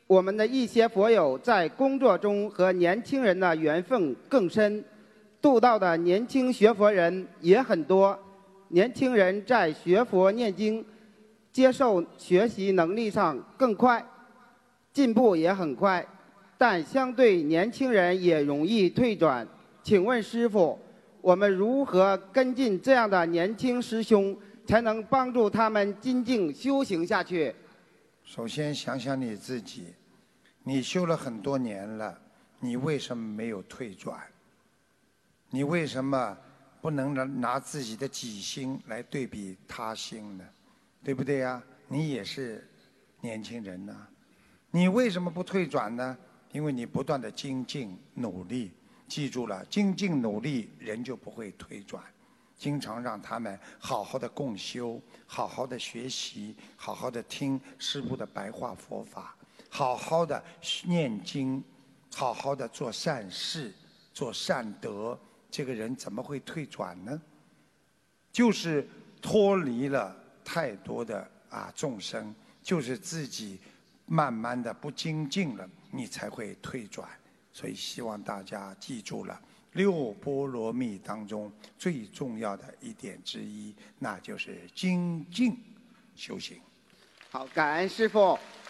我们的一些佛友在工作中和年轻人的缘分更深，度到的年轻学佛人也很多。年轻人在学佛念经、接受学习能力上更快，进步也很快，但相对年轻人也容易退转。请问师父，我们如何跟进这样的年轻师兄，才能帮助他们精进修行下去？ 首先想想你自己，你修了很多年了，你为什么没有退转？你为什么不能拿自己的己心来对比他心呢？对不对呀？你也是年轻人呐，你为什么不退转呢？因为你不断的精进努力，记住了，精进努力，人就不会退转。经常让他们好好的共修，好好的学习，好好的听师父的白话佛法，好好的念经，好好的做善事，做善德，这个人怎么会退转呢？就是脱离了太多的众生，就是自己慢慢的不精进了，你才会退转。所以希望大家记住了，六波罗蜜当中最重要的一点之一，那就是精进修行。 好，感恩师父。